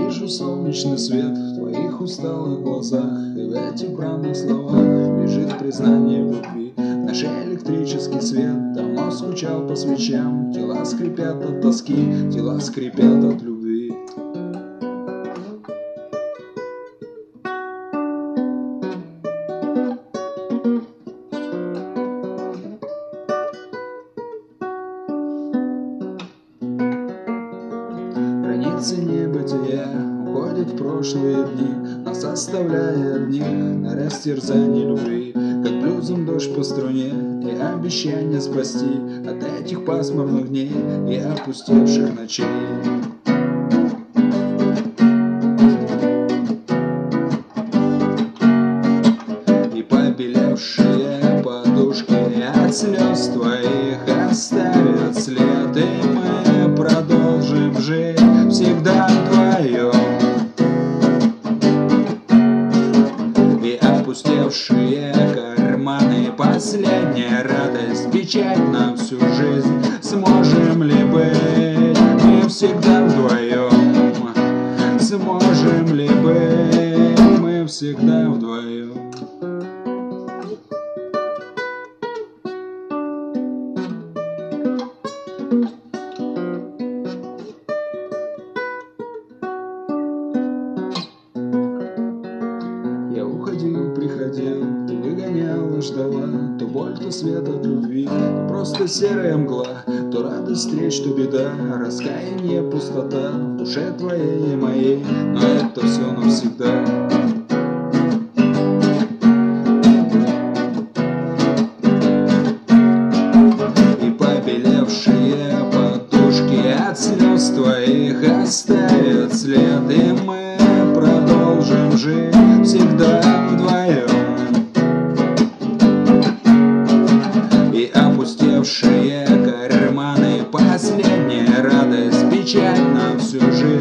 вижу солнечный свет в твоих усталых глазах, и в этих бранных словах лежит признание в любви. Наш электрический свет давно скучал по свечам, тела скрипят от тоски, тела скрипят от любви. Границы небытия уходят в прошлые дни, нас оставляя одних на растерзании любви. Как блюзом дождь по струне и обещание спасти от этих пасмурных дней и опустевших ночей. И побелевшие подушки от слез твоих оставят след, и мы продолжим жить всегда вдвоем. И опустевшие карманы, последняя радость, печать на всю жизнь. Сможем ли быть мы всегда вдвоем? Сможем ли быть мы всегда вдвоем? Я уходил, приходил, ты выгоняла, ждала, то боль, то свет от любви, то просто серая мгла, то радость встреч, то беда, раскаяние, пустота в душе твоей и моей, но это все навсегда. И побелевшие подушки от слез твоих оставят след, и мы продолжим жить всегда вдвоем. И опустевшие карманы, последняя радость, печать на всю жизнь.